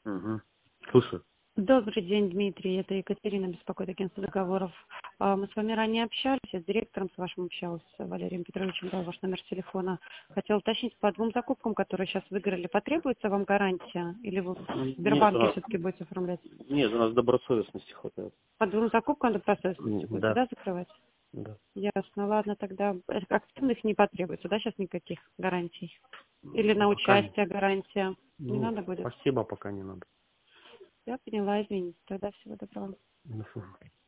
Угу. Слушаю. Добрый день, Дмитрий. Это Екатерина, беспокоит агентство договоров. Мы с вами ранее общались, я с директором с вашим общалась, с Валерием Петровичем, дал ваш номер телефона. Хотела уточнить, по двум закупкам, которые сейчас выиграли, потребуется вам гарантия? Или вы в Нет, у Сбербанке нас, все-таки будете оформлять? нет, у нас добросовестности хватает. По двум закупкам добросовестности будете, Да, да, закрывать? да. Ясно, ладно, тогда активных не потребуется, да, сейчас никаких гарантий? Или на Пока не. участие гарантия? Не Ну, надо будет? спасибо, пока не надо. Я поняла, извините. Тогда всего доброго. Ну,